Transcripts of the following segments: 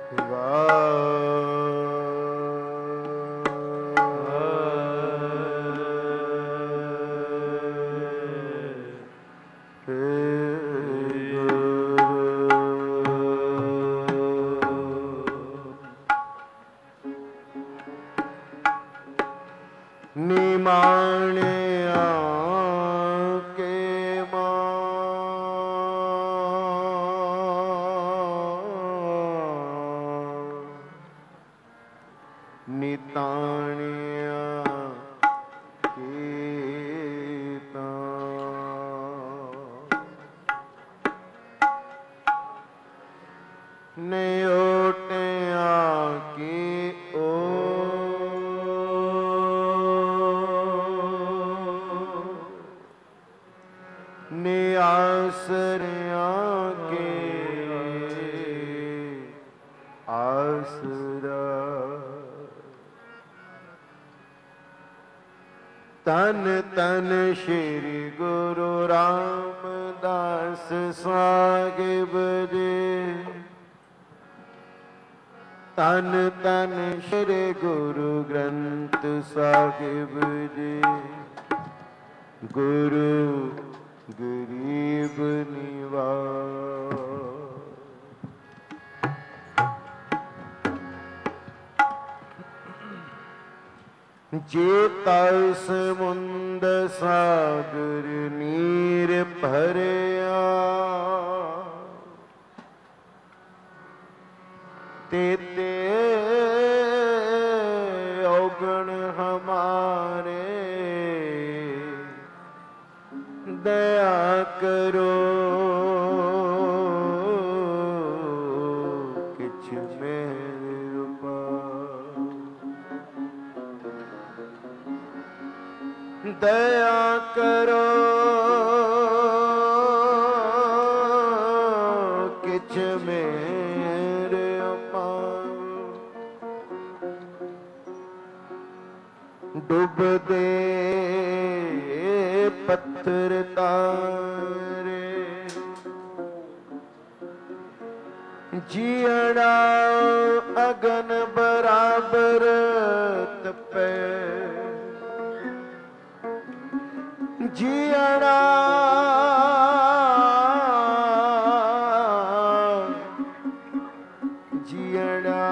ਤਨ ਤਨ ਸ਼੍ਰੀ ਗੁਰੂ ਰਾਮਦਾਸ ਸਾਹਿਬ ਜੀ। ਤਨ ਤਨ ਸ਼੍ਰੀ ਗੁਰੂ ਗ੍ਰੰਥ ਸਾਹਿਬ ਜੀ। ਗੁਰੂ ਗਰੀਬ ਨਿਵਾਜ। ਜੇ ਤਲ ਸਮੁੰਦ ਸਾਗਰ ਨੀਰ ਭਰਿਆ, ਤੇਤੇ ਔਗਣ ਹਮਾਰੇ। ਦਇਆ ਕਰੋ ਕਿਛ ਮੇਰ ਉਪਾਰ। ਦਇਆ ਕਰੋ ਕਿਛ ਮੇਰੇ ਉਪਾਰ। ਡੁੱਬਦੇ ਪੱਥਰ ਤਾਰੇ, ਜੀਅੜਾ ਅਗਨ ਬਰਾਬਰ ਤਪੇ। ਜੀਅੜਾ ਜੀਅੜਾ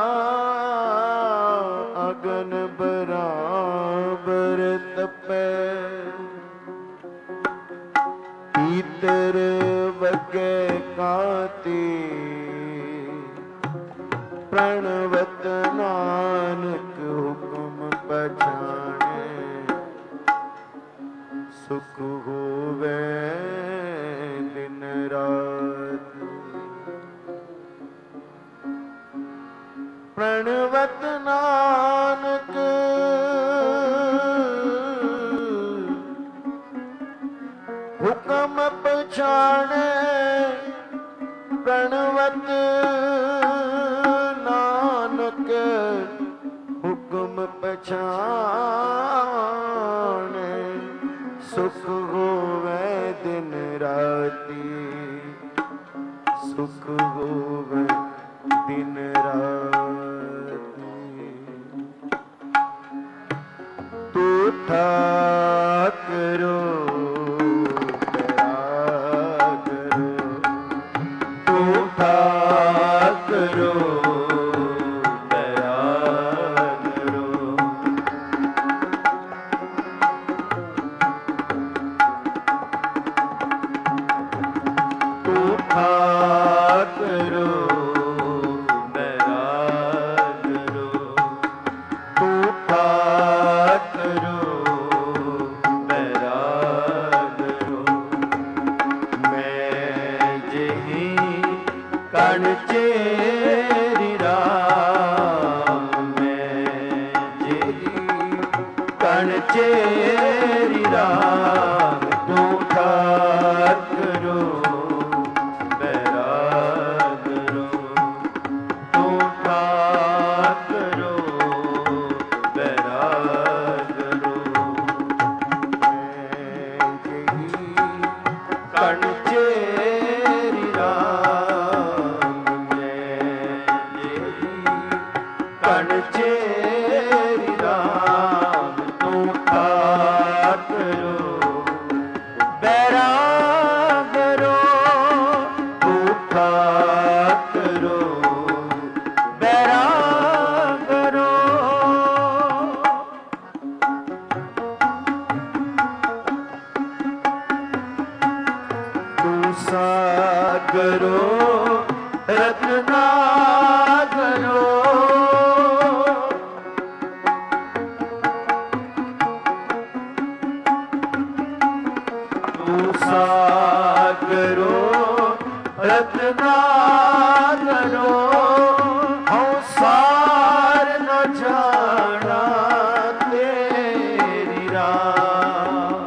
ਅਗਨ ਬਰਾਬਰ ਤਪੇ। ਭੀਤਰ ਵਗੇ ਕਾਤੀ, ਪ੍ਰਣਵਤ ਨਾਨਕ ਹੁਕਮ ਪਛਾਣੇ। ਸੁਖ ਹੋਵੇ ਦਿਨ ਰਾਤ, ਪ੍ਰਣਵਤ ਨਾਨਕ ਹੁਕਮ ਪਛਾਣੇ। ਪ੍ਰਣਵਤ ਨਾਨਕ ਹੁਕਮ ਪਛਾਣੇ। ਸੁਖ ਹੋਵੇ ਦਿਨ ਰਾਤੀ, ਸੁਖ ਹੋਵੇ ਦਿਨ ਰਾਤੀ। ਤੂੰ ਠਾਕਰੋ ਦਇਆ ਕਰੋ। ਤੂੰ ਠਾਕਰੋ ਚੇਰੀ ਰਾਮ। ਤੂੰ ਠਾਕਰੋ ਬੈਰਾਗਰੋ। ਤੂੰ ਠਾਕਰੋ ਬੈਰਾਗਰੋ। ਮੈਂ ਜਹੀ ਕਣ ਚੇਰੀ ਰਾਮ। ਮੈਂ कण चेरी राम तू ठाक करो बैराग रो तू ठाक करो बैराग रो तू सागरो रत्नागरो तू सागरो रत्नागरो हूँ सार न जाना तेरी राह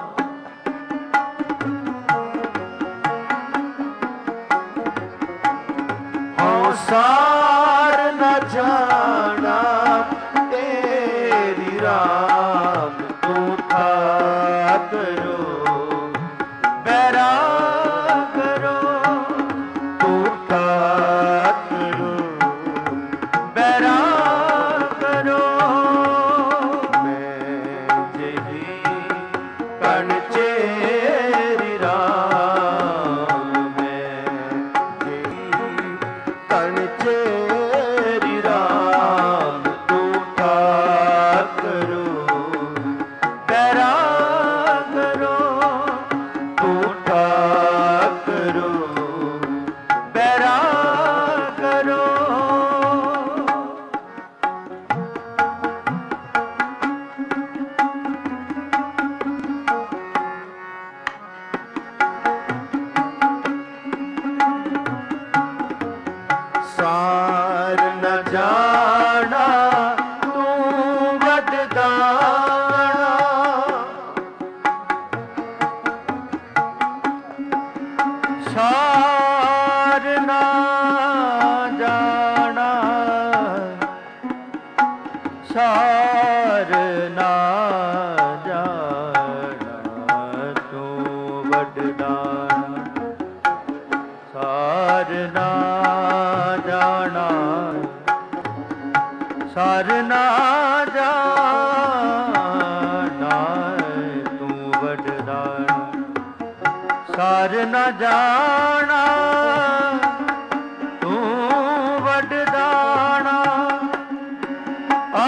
सार न जाना तेरी राम तू ठाक करो बैराग करो तू ठाक करो बैराग करो मैं जही कण चेरी राम मैं जही कण चेरी राम तू ठाक करो बैराग करो तू ठाक करो बैराग करो सार न जाना तू वडदाना सार न जाना सार न जाना तू वडदाना सार ना जाना सार ना जाना तू वडदाना सार ना जाना तू वडदाना आ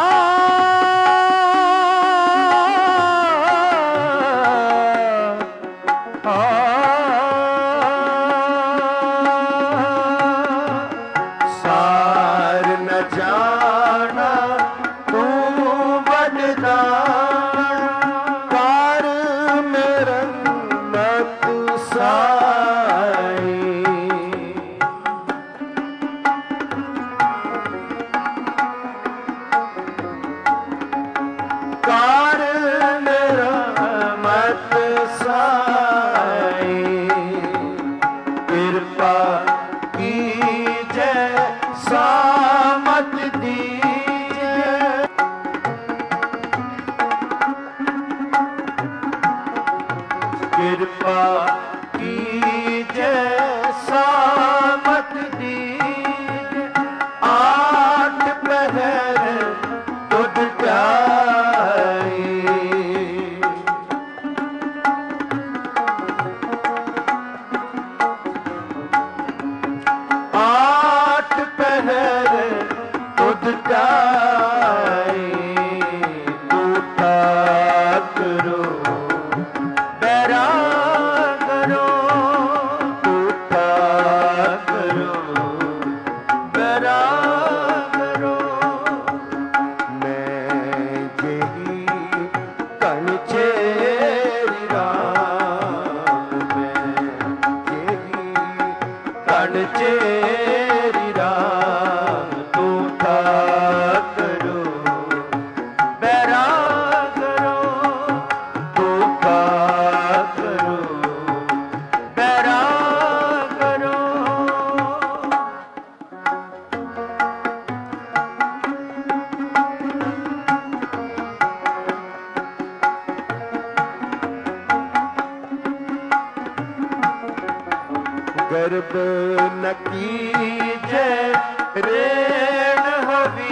सार न जाना तू वडदाना कार मेरा मत साई कार मेरा मत साई कृपा की जय सामत दीजे कृपा की जय सामत दीजे आठ पहर तुझ जाई आठ पहर तुझ जाई तू ठाक करो बैराग करो तू ठाक करो बैराग करो मैं जही कण चेरी राम मैं जही कण चेरी राम तू ठाक करो बैराग करो तू ठाक करो बैराग करो गर्भ न कीजे रेण हवी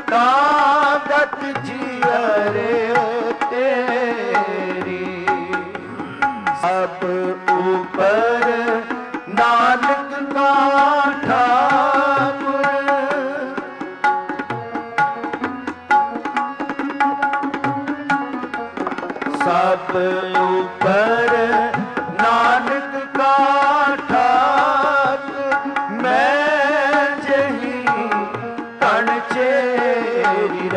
ताकत जियरे तेरी सब ऊपर नानक का ठाकुर सब ऊपर नानक का ठाकुर मैं जही कण चेरी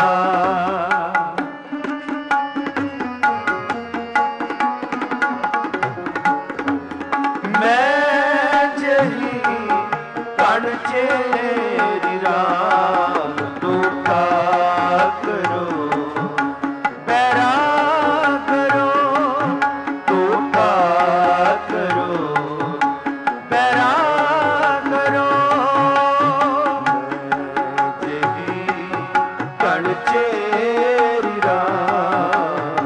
मैं जही कण चेरी राम तू का करो बैरा करो तू का करो बैरा करो जही कण चेरी राम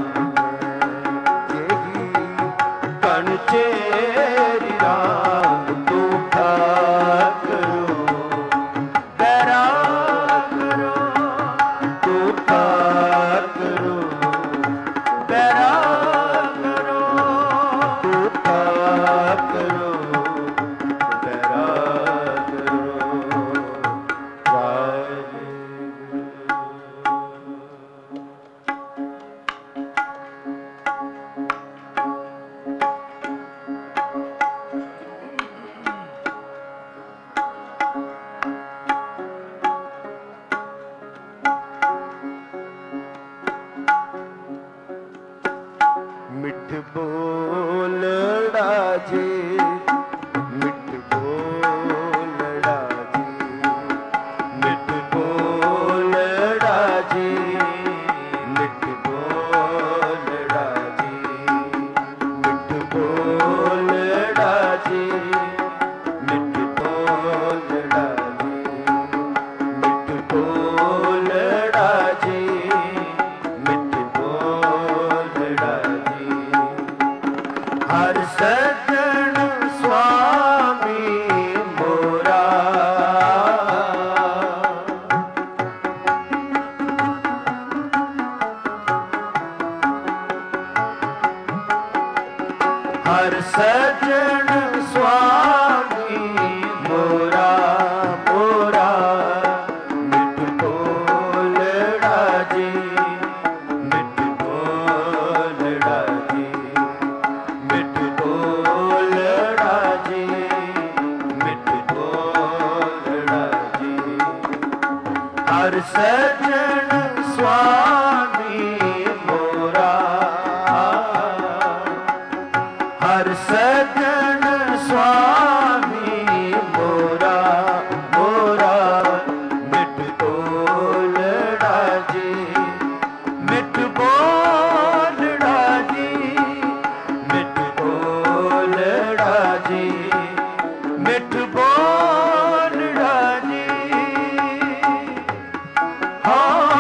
जही कण चेरी राम तू का करो बैरा करो तू का करो बैरा करो तू का करो बैरा करो वाहिगुरू। मिठ बोलड़ा जी मिठ बोलड़ा जी मिठ बोलड़ा जी मिठ बोलड़ा जी मिठ बोलड़ा जी मिठ बोलड़ा जी मिठ बोलड़ा जी मिठ बोलड़ा जी हर सज्जन स्वामी मोरा हर सज्जन स्वामी मोरा मोरा मिठ बोलड़ा जी मिठ बोलड़ा जी मिठ बोलड़ा जी मिठ बोलड़ा जी हर सज्जन स्वामी मोरा हर सज्जन स्वामी मोरा मोरा मिठ बोलड़ा जी मिठ बोलड़ा जी मिठ बोलड़ा जी मिठ बोलड़ा जी हाँ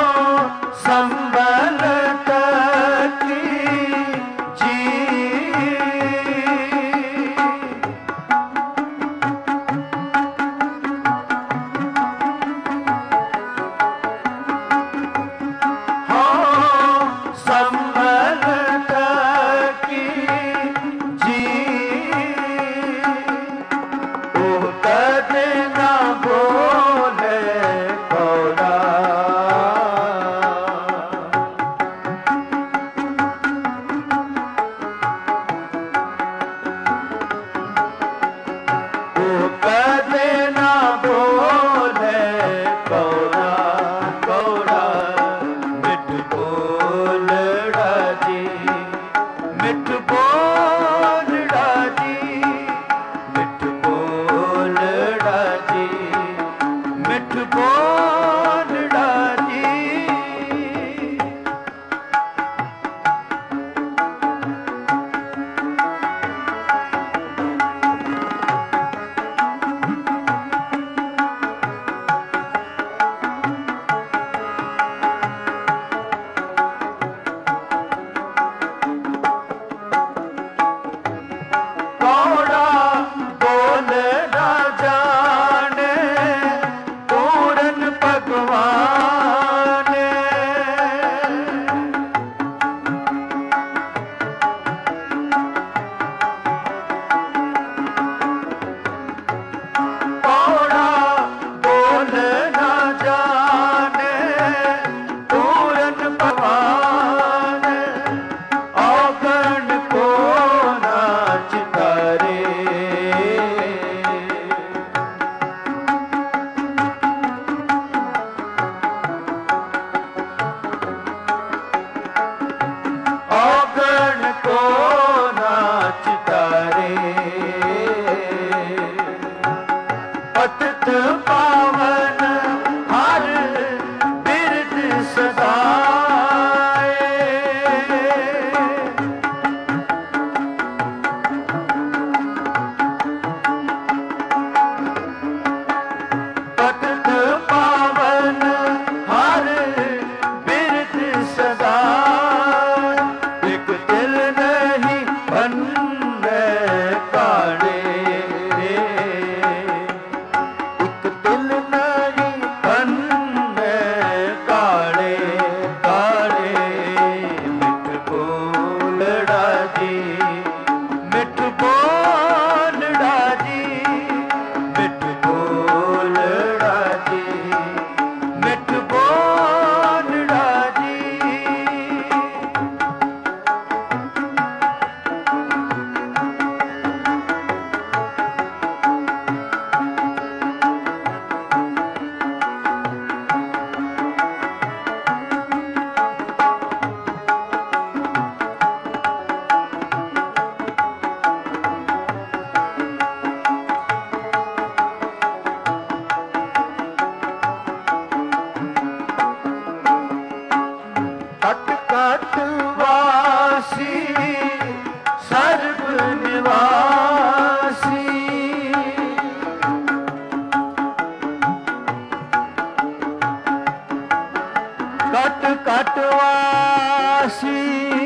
कट कट वासी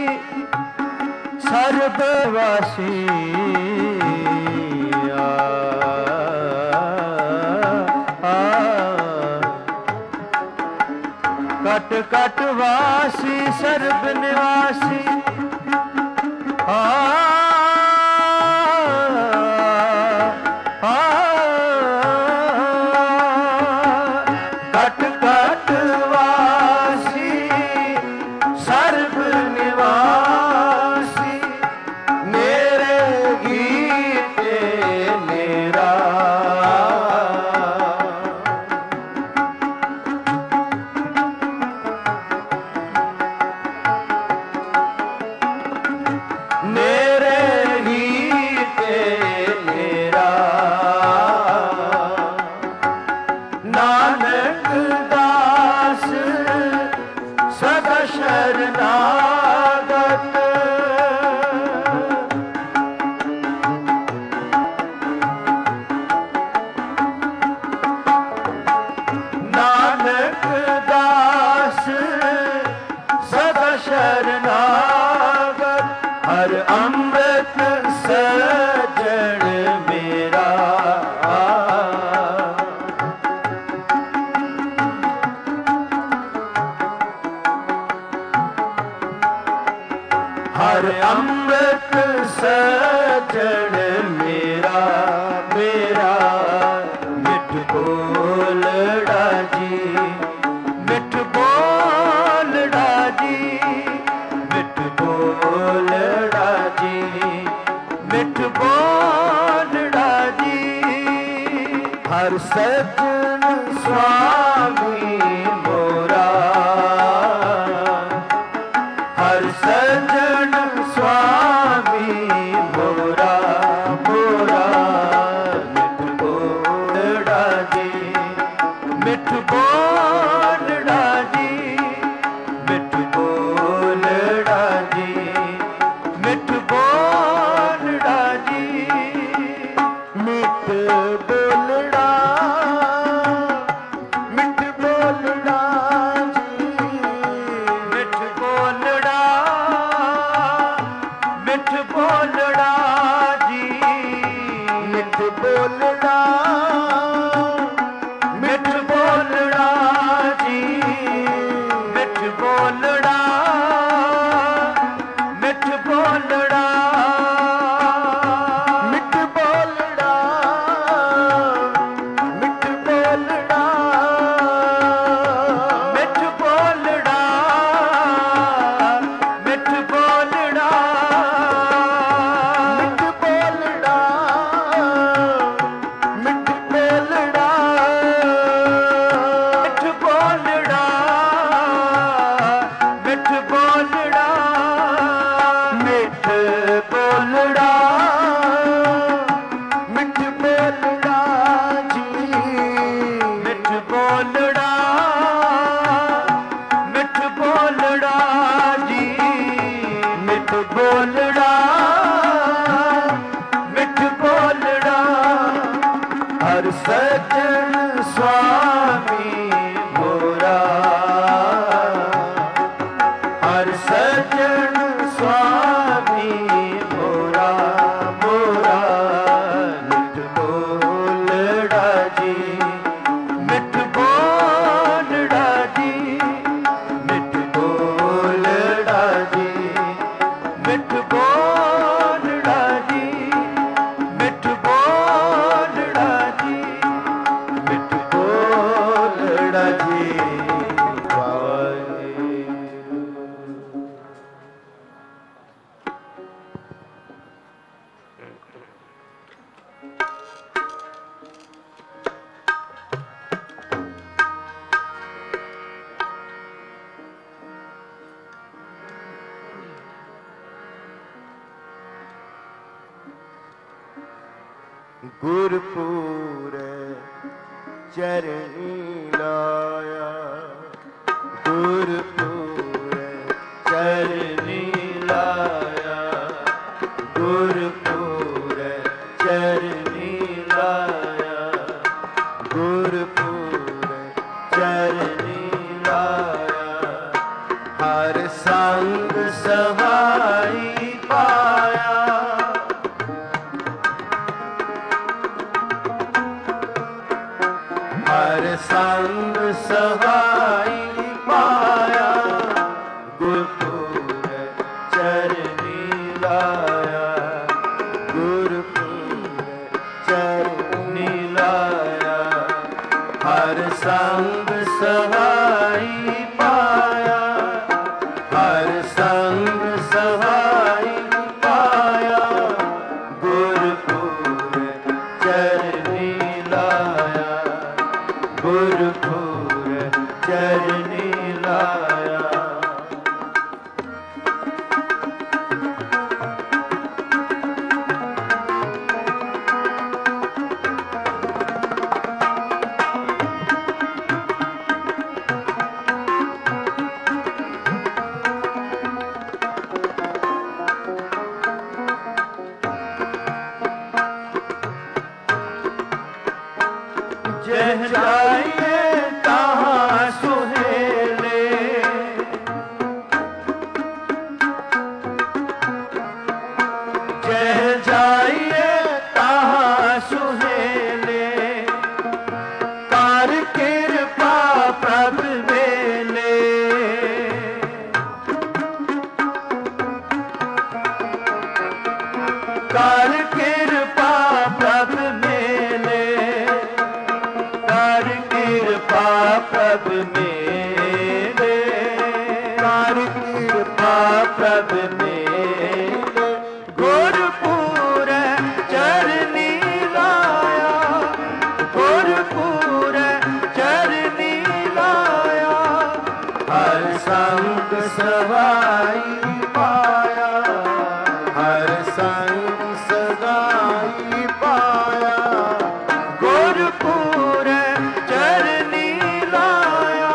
सर्ववासी कट कट वासी सर्व निवासी कट कट वासी सर्व निवासी मेरे गीते मेरा हर अमृत सजन मेरा हर अमृत सजन मेरा मेरा मिठ बोलड़ा जी मिठ बोलड़ा जी मिठ बोलड़ा जी मिठ बोलड़ा जी हर सजन स्वामी मोरा हर सजन स्वामी मोरा मोरा मिठ बोलड़ा जी मिठ बोलड़ा जी मिठ बोलड़ा जी मिठ बोलड़ा जी मिठ बोलड़ा मिठ बोलड़ा जी मिठ बोलड़ा मिठ बोलड़ा जी मिठ बोलड़ा मिठ बोलड़ा जी मिठ बोलड़ा मिठ बोलड़ा मिठ बोलड़ा मिठ बोलड़ा मिठ बोलड़ा मिठ बोलड़ा मिठ बोलड़ा मिठ बोलड़ा मिठ बोलड़ा मिठ बोलड़ा मिठ बोलड़ा मिठ बोलड़ा जी मिठ बोलड़ा मिठ बोलड़ा जी मिठ बोलड़ा मिठ बोलड़ा हर सजन स्वामी मोरा हर सजन स्वामी मोरा मोरा मिठ बोलड़ा जी मिठ बोलड़ा जी मिठ बोलड़ा जी मिठ बोलड़ा जी मिठ बोलड़ा जी मिठ बोलड़ा जी गुरपुरे चरणी लाया गुरपुरे चरणी लाया गुरपुरे चरणी लाया गुरपुरे चरणी लाया ਚਰਨੀ ਲਾਇਆ। जह जाइए तहाँ सुहेले, जह जाइए तहाँ सुहेले, कर कृपा प्रभ मेले। कर कृपा प्रभ मेले, कर कृपा प्रभ मेरे, कर कृपा प्रभ मेरे। गुरपुर चरनी लाया, गुरपुर चरनी लाया। हर संग सवाई पाया, हर संग सगाई पाया। गुरपुर चरनी लाया,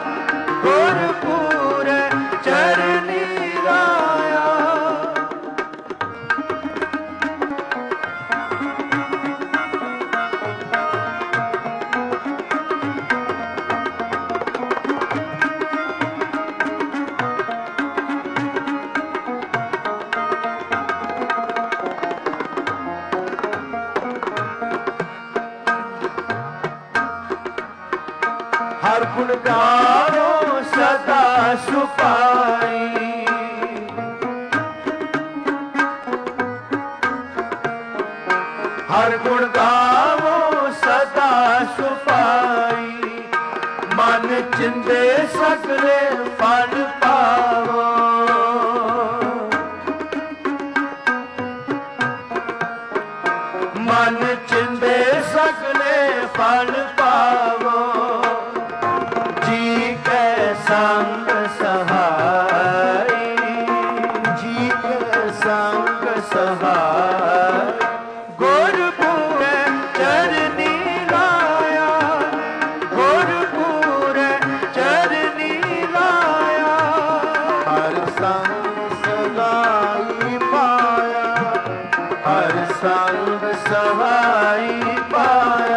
गुरपुर चरनी लाया। हर गुण गाओ सदा सुपाई, हर गुण गाओ सदा सुपाई। मन चिंदे सगले फल पावो, मन चिंदे सगले फल पावो। जी कै संग सहाई, जी कै संग सहाई। गुरपुर चरनी लाया, गुरपुर चरनी लाया। हर संग सगाई पाया, हर संग सहाई पाया।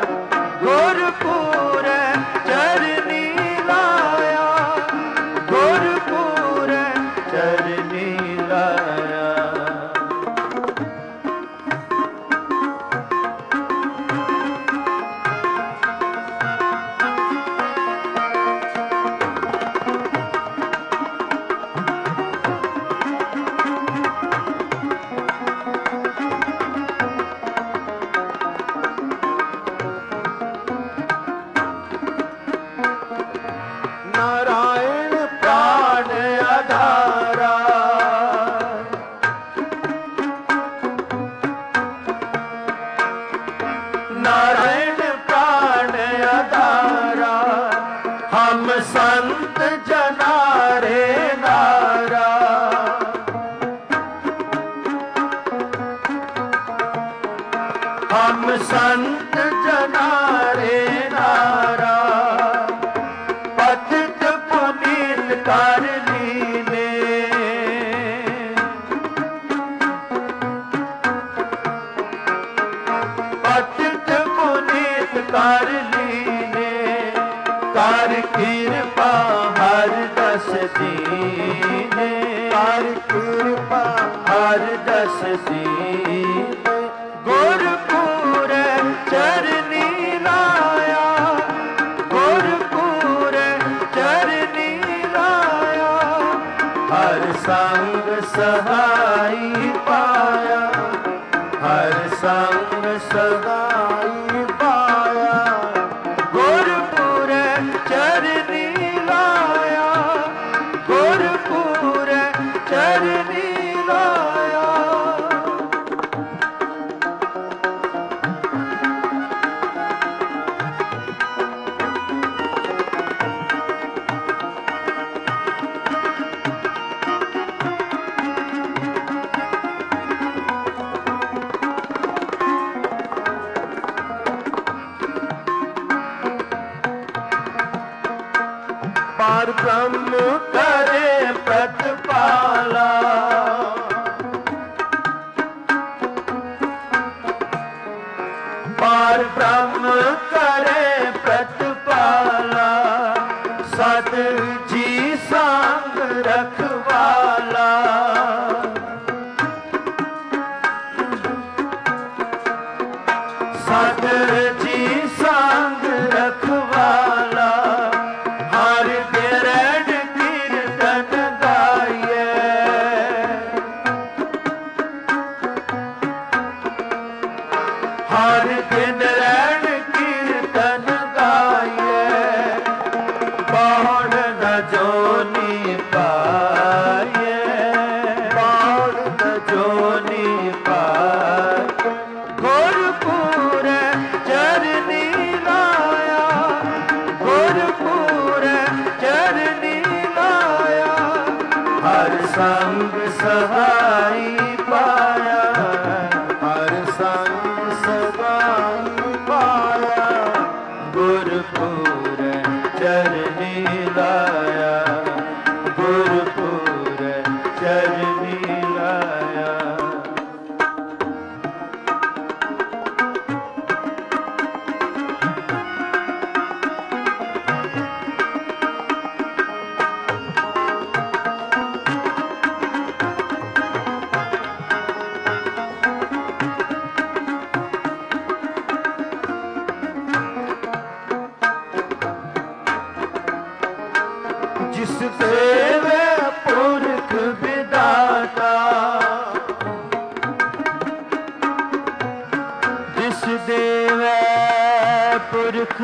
गुरपुर चरनी लाया, गुरपुर चरनी लाया। नारायण प्राण आधारा, नारायण प्राण आधारा। हम संत जना रे नारा, हम संत जना रे नारा। पतित पुनीत कर लीने, पतित पुनीत कर लीने। कर कृपा हर दस दीने, कर कृपा हर दस दीने। गुरपुर चरनी लाया, गुरपुर चरनी लाया। हर संग सहाई पाया, हर संग सहाई पाया। गुरपुर चरनी लाया, गुरपुर चरनी लाया। पार ब्रह्म करे प्रतिपाला। पार ब्रह्म करे प्रतिपाला, सत जी संग रखवाला। सत जी संग रखवाला, हर बिरड कीर्तन गाइए। हर दिन रैन कीर्तन गाइए, बाण न जोनी पाइए। बाण न जोनी पाइए, गुरपुर चरनी लाया। गुरपुर चरनी लाया, हर संग सहाई पाया। हर संग सहाई पाया, गुरपुर चरनी लाया। गुरपुर चरनी लाया। जिस देवे पुरख विदाता, जिस देवे पुरख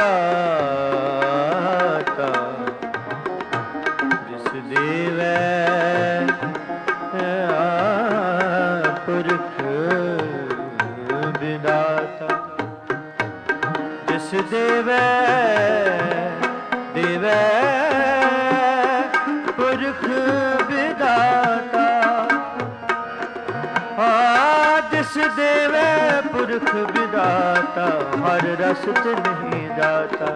विदाता, जिस देवे पुरख विदाता, जिस देवे देवे पुरख विदाता। जिस देवे पुरख विदाता, हर रस नहीं दाता।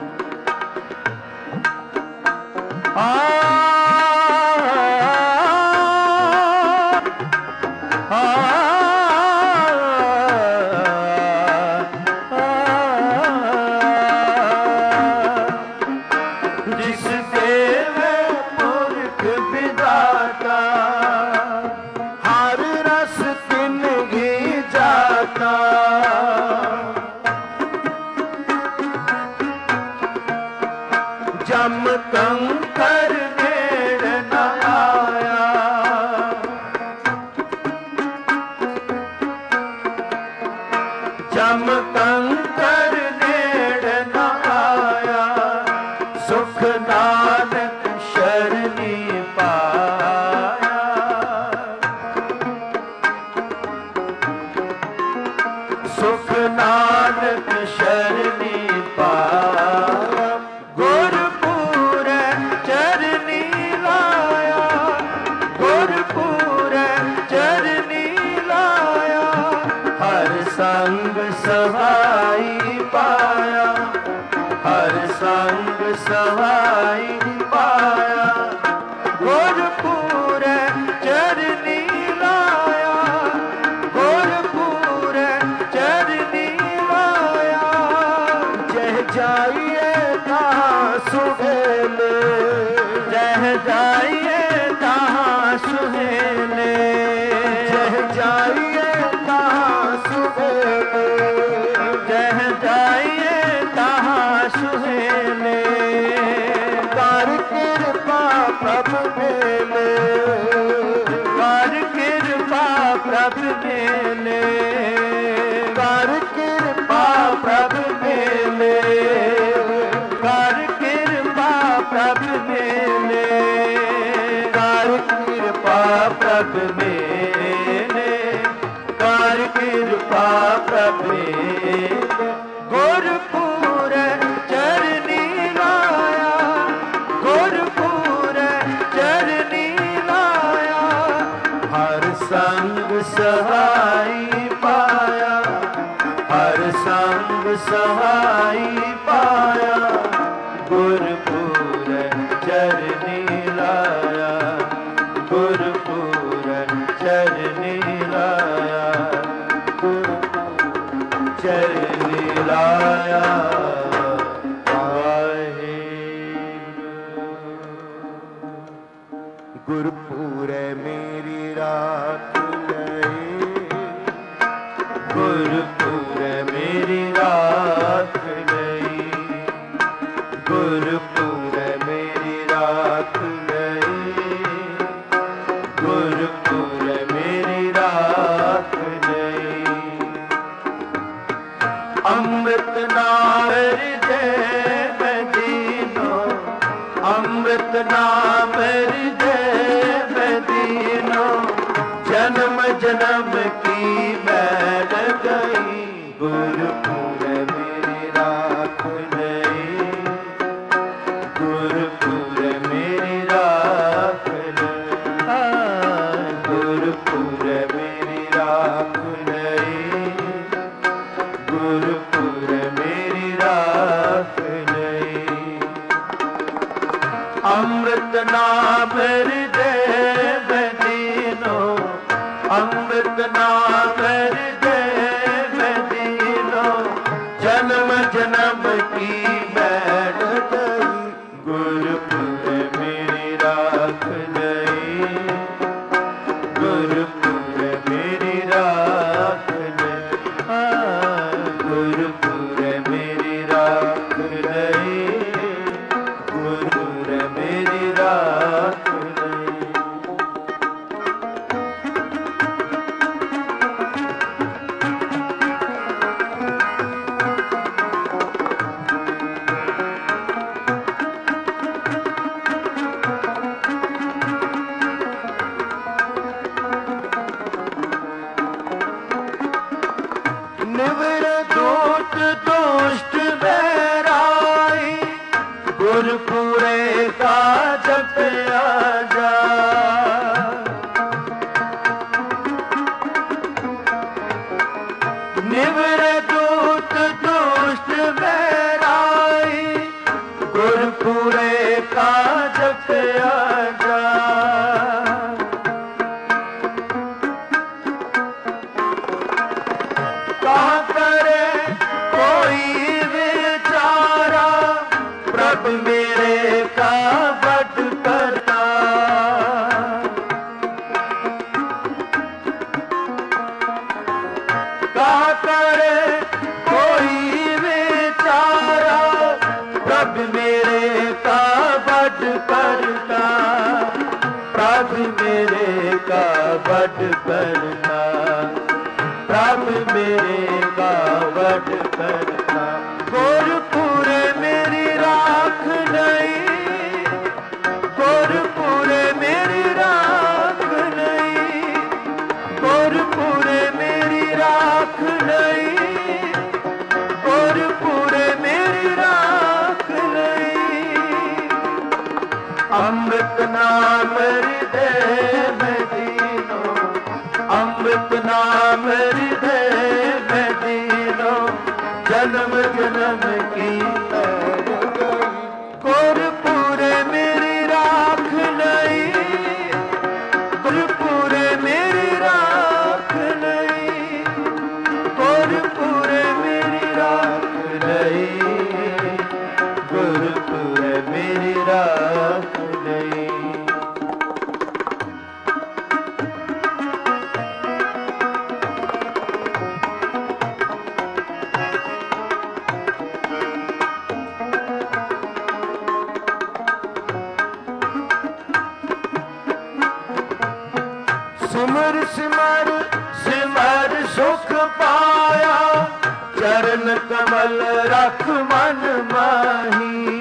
जिस देवे पुरख विदाता, हर रस तिन्ही जाता। जम कंकर नेड़ न आया। जम कंकर नेड़ न आया, सुख नानक शरणी पाया। सुख नानक शरणी पाया, गुरपुर चरनी लाया। गुरपुर चरनी लाया, हर संग सहाई पाया। हर संग सहाई पाया, गुरपुर चरनी लाया। गुरपुर चरनी लाया, जह जाइए कहाँ सुहेले। जह जाइए कहाँ सुहेले। जह जाइए कहाँ सुहेले। जह जाइए कहाँ सुहेले। कर कृपा प्रभु मेले। कर कृपा प्रभु मेले। कर कृपा प्रभु मेले। कर कृपा प्रभु मेले। कर कृपा प्रभु मेले। कर कृपा प्रभु मेले। गुरपुर चरनी लाया। गुरपुर चरनी लाया, हर संग सहाई पाया। संग सहाई पाया गुरपुर गुरपुरे मेरी राख लई, गुरपुरे मेरी राख लई, गुरपुरे मेरी राख लई, गुरपुरे मेरी राख लई। अमृत नाम हृदय में दीनो, अमृत नाम हृदय में दीनो, जन्म जन्म की मैल गई, गुरपुरे मेरी राख लई, गुरपुरे मेरी राख लई, गुरपुरे मेरी राख लई, गुरपुरे मेरी राख लई। अमृत नाम हृदय में दीनो, अमृत नाम हृदय में दीनो, जन्म जन्म की मैल गई, गुरपुरे मेरी राख लई, गुरपुरे मेरी राख लई, गुरपुरे मेरी राख लई, गुरपुरे मेरी राख लई। निवर दूत दुष्ट बैराई, गुरपुरे का जपया जा। निवर दूत दुष्ट बैराई, गुरपुरे का जपया जा। कहा करे कोई बेचारा, प्रभु मेरे का बट करता। कहा करे कोई बेचारा, प्रभु मेरे का बट करता, प्रभु मेरे का बट करता, प्रभु मेरे का बट करता। गुरपुरे मेरी राख लई, गुरपुरे मेरी राख लई, गुरपुरे मेरी राख लई, गुरपुरे मेरी राख लई। अमृत नाम हृदय में दीनो, अमृत नाम हृदय में दीनो, जन्म जन्म की मैल गई, गुरपुरे मेरी राख लई, गुरपुरे मेरी राख लई, गुरपुरे मेरी राख लई, गुरपुरे मेरी राख लई। सिमर सिमर सिमर सुख पाया, चरण कमल रख मन माही।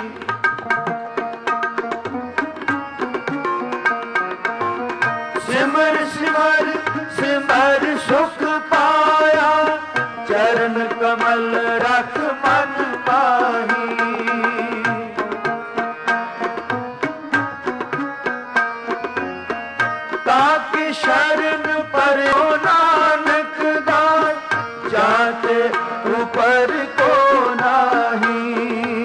सिमर सिमर सिमर सुख पाया, चरण कमल रख मन माही। ताकि शरण पर्यो नानक दास, जाते ऊपर को नाही।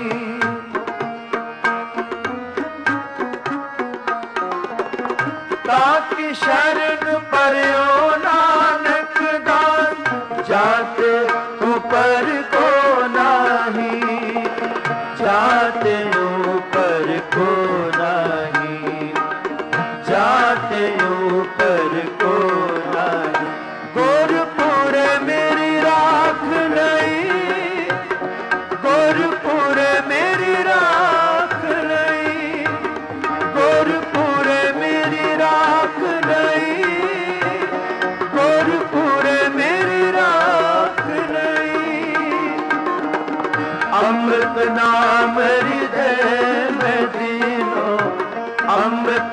ताकि शरण पर्यो नानक दास, जाते ऊपर को नाही, जाते ऊपर को नाही।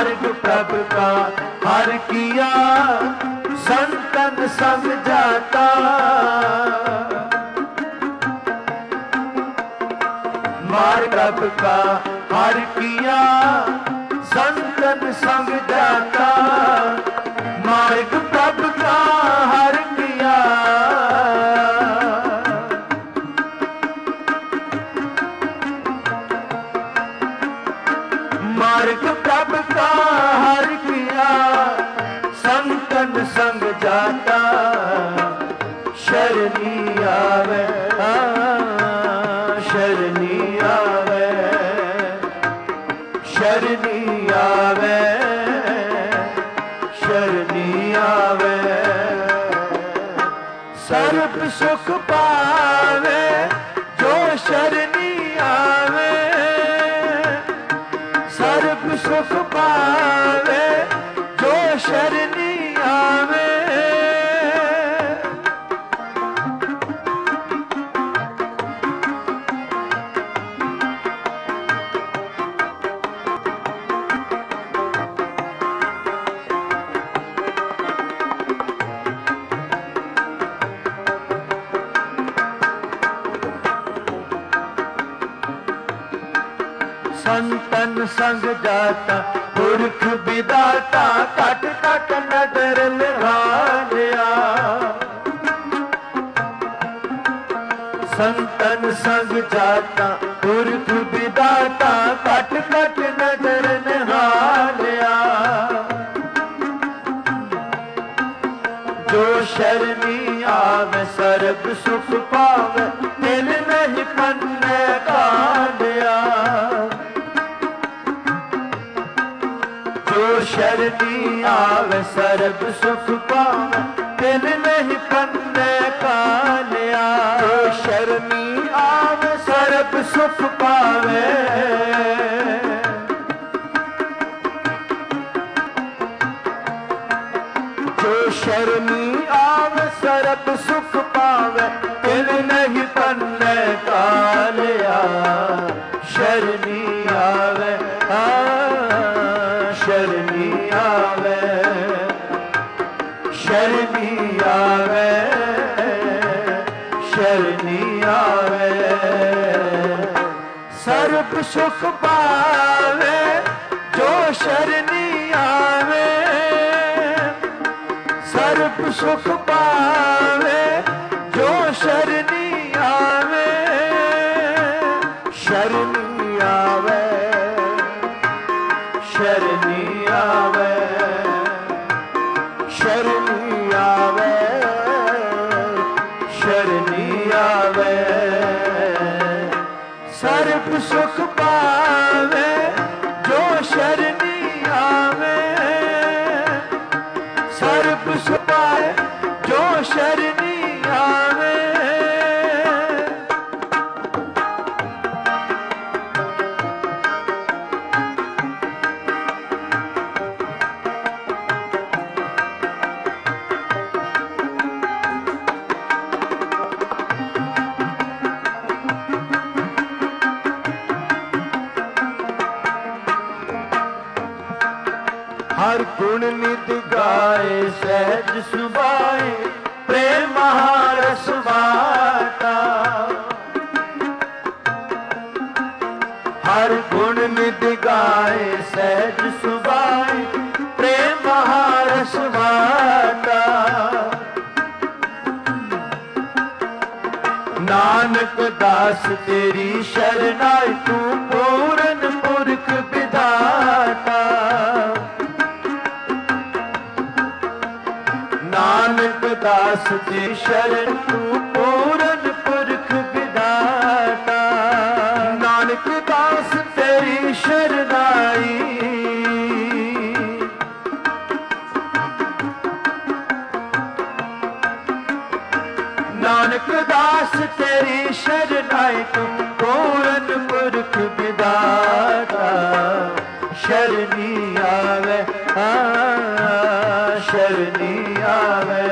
मार्ग प्रभु का हर किया संतन संग जाता। मार्ग प्रभु का हर किया संतन संग जाता। मार्ग प्रभु का हर किया मार्ग प्रभु का हर किया संतन संग जाता। शरणी आवे शरणी आवे शरणी आवे शरणी आवे। सर्व सुख पावे जो शरणी आवे। सर्व सुख पावे जो शरणी आवे। संतन संग जाता पुरख विदाता कट कट नजर लगा। संतन संग जाता पुरख विदाता कट कट नजर निहालिया। जो शरणी आवे सर्ब सुख पावे दिल नहीं पन्ने कालिया। जो शरणी आवे सर्ब सुख पावे दिल नहीं पन्ने कालिया। जो शरणी आवे सर्ब सुख पावे। जो शरणी आवे सर्ब सुख पावे दिल नहीं पन्ने कालिया। शरणी आवे शरणी आवे शरणी आवे शरणी आवे। सर्व सुख पावे जो शरणी आवे। सर्व सुख पावे जो शरणी आवे। शरणी आवे शरणी आवे शरणी आवे शरणी आवे। सर्व सुख पावे जो शरणी आवे। सर्व सुख पावे जो शरणी आवे। हर गुण नित गाए सहज सुभाए प्रेम महारस बाटा। हर गुण नित गाए सहज सुभाए प्रेम महारस बाटा। नानक दास तेरी शरणाई तू पूरन पुरख विधाता। नानक दास तेरी शरण तू पूरन पुरख विधाता। नानक दास तेरी शरणाई। नानक दास तेरी शरणाई तू पूरन पुरख विधाता। शरणी आवे शरणी आवे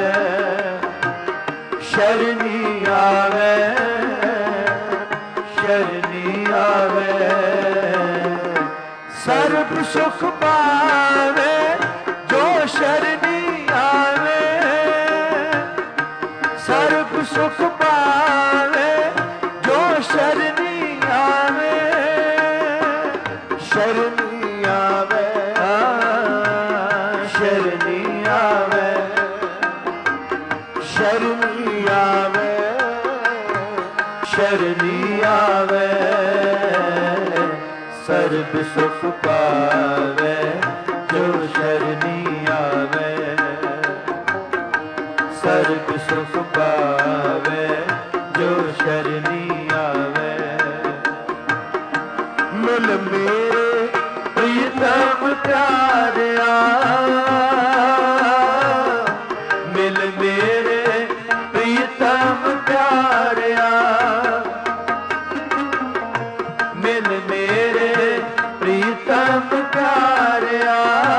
शरणी आवे शरणी आवे। सर्व सुख पावे जो शरणी आवे, सर्ब सुख पावे जो शरणी आवे, शरणी आवे, शरणी आवे, शरणी आवे, शरणी आवे, सर्ब सुख पावे जो शरणी आवे, सर्ब सुख पावे जो शरणी आवे। मिल मेरे प्रीतम प्यारिया, मिल मेरे प्रीतम प्यारिया, मिल मेरे प्रीतम प्यारिया,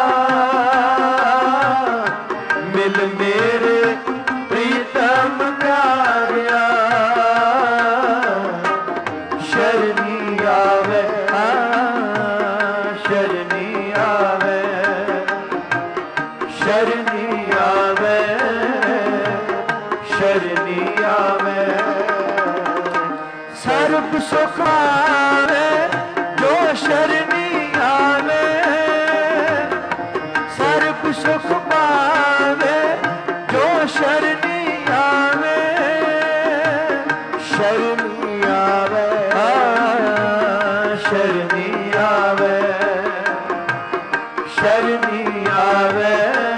मिल मेरे प्रीतम प्यारिया, शरणी आवे, शरणी आवे, शरणी आवे, शरणी आवे, सर्ब सुख आवे जो शरणी आवे, सर्ब सुख पावे जो शरणी आवे, शरणी आवे, शरणी आवे, शरणी आवे,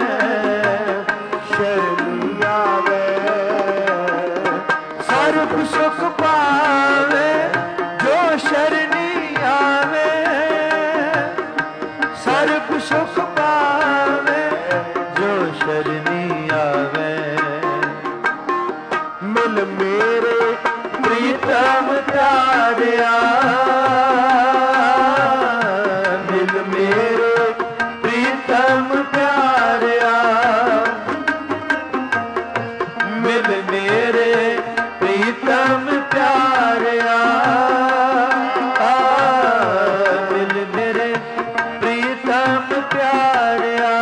शरणी आवे, सर्ब सुख पावे जो शरणी आवे, सर्ब सुख पावे जो शरणी आवे। मिल मेरे प्रीतम प्यारिया, मिल मेरे प्रीतम प्यारिया, मिल मेरे प्रीतम प्यारिया, मिल मेरे प्रीतम प्यारिया,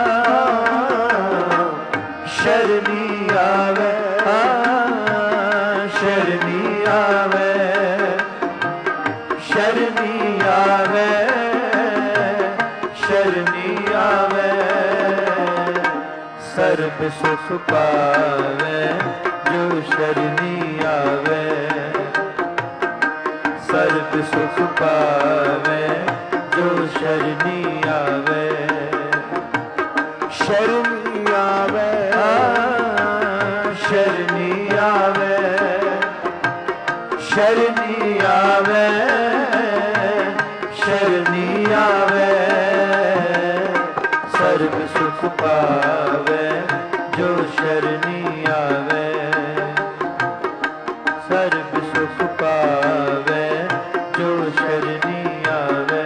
शरणी आवे, शरणी आवे, शरणी आवे, शरणी आवे, सर्ब सुख पावे जो शरणी आवे, सर्ब सुख पावे जो शरणी आवे, शरणी आवे, शरणी आवे, शरणी आवे, शरणी आवे, सर्ब सुख पावे जो शरणी आवे, सर्ब सुख पावे जो शरणी आवे,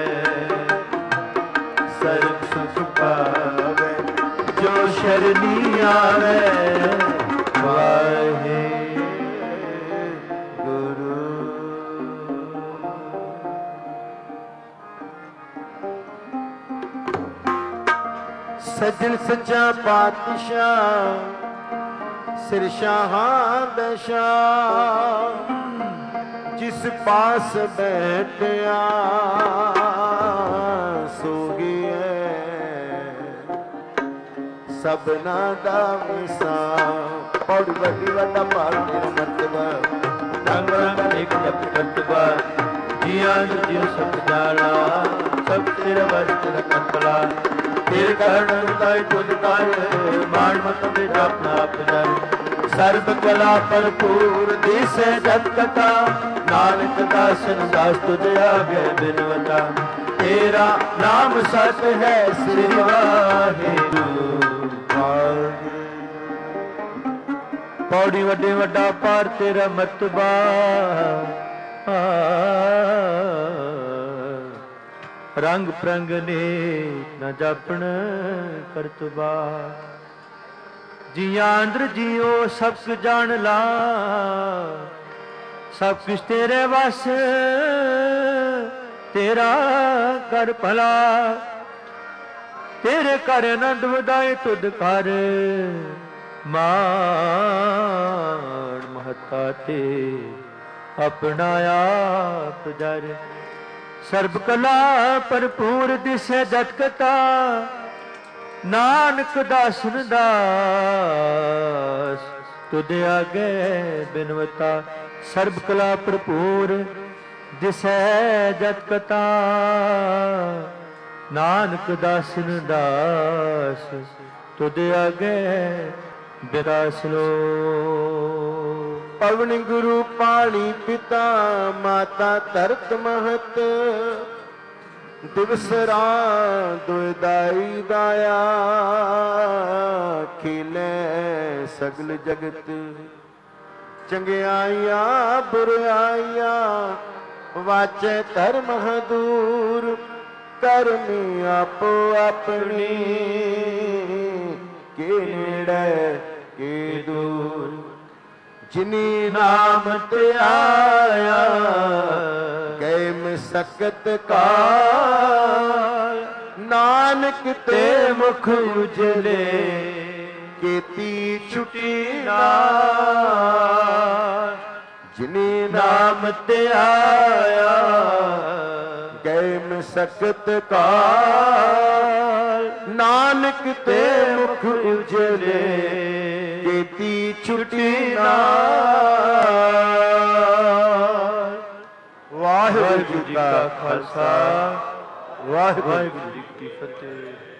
सर्ब सुख पावे जो शरणी आवे। वाहे गुरु। सजन सच्चा पातशाह सिर शाहां दा शाह, जिस पास बैठया सो गया सबना दा मिसाल। पौड़ी वड्डी वड्डा पाल मेरा मर्तबा, रंग रंग एक जप करतबा, जिया जियो सब जाला, सब तेरा वर तेरा कंपला, तेरे कारण ताई तुझ ताई मान मत बेटा अपना अपना, सर्ब कला भरपूर दिसे जत कथा, नानक दासन दास तुझ आगे बिनवता, तेरा नाम सत है श्री वाहिगुरू। पौड़ी वड्डे वड्डा पार तेरा मतबा, रंग प्रंग ने न जापण करतबा, जिया अंदर जियो सब कुछ जान ला, सब कुछ तेरे वस तेरा कर भला, तेरे कर आनंद वधाए तुद कर मान महता ते अपना आप जर सर्ब कला भरपूर दिसे जटकता नानक दासन दास तुद आगे बिनवता सर्ब कला भरपूर दिसै जटकता नानक दासन दास तुद आगे बिरास लो। पवन गुरु पाणी पिता माता धरत महत दिवस रात दुदाई दाया खिले सगल जगत चंगियाइया बुराइया वाचे धर्म दूर करमी आपो अपनी के नेड़े के दूर जिनी नाम ते आया गए मसकत का नानक ते मुख उजले केती छुटी नाल जिनी नाम ते आया गए मसकत काल नानक ते मुख उजले केती छुटी नाल। वाहिगुरू जी का खालसा वाहिगुरू जी की फतेह।